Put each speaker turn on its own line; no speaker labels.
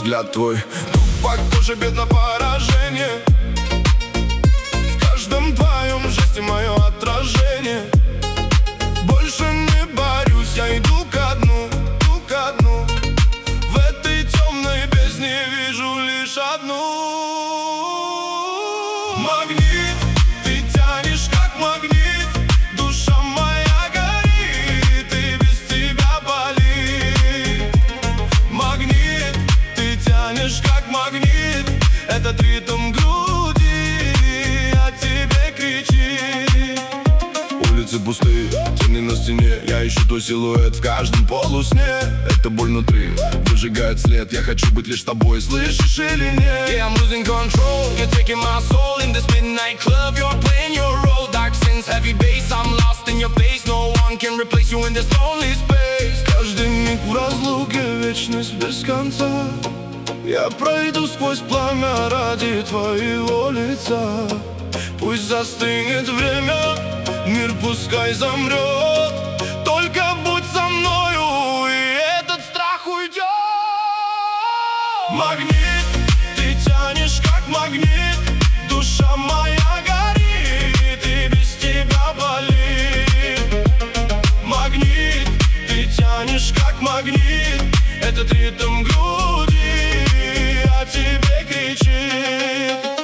взгляд твой похоже бедно поражение. В каждом твоем жесте мое отражение. Больше не борюсь, я иду ко дну, иду ко дну. В этой темной бездне вижу лишь одну. Магнит, ты тянешь как магнит. Душа моя горит, и без тебя болит. Магнит, ты тянешь как магнит. Этот ритм груди о тебе кричит. Улицы пустые, тени на стене. Я ищу твой силуэт в каждом полусне. Это боль внутри, выжигает след. Я хочу быть лишь тобой, слышишь или нет?
Yeah, I'm losing control. You're taking my soul in this midnight club. You're playing your role. Dark sins, heavy bass. I'm lost in your face. No one can replace you in this lonely space.
Каждый миг в разлуке, вечность без конца. Я пройду сквозь пламя ради твоего лица. Пусть застынет время, мир пускай замрет. Только будь со мною, и этот страх уйдет. Магнит, ты тянешь как магнит. Душа моя горит, и без тебя болит. Магнит, ты тянешь как магнит. Этот ритм груди о тебе кричит.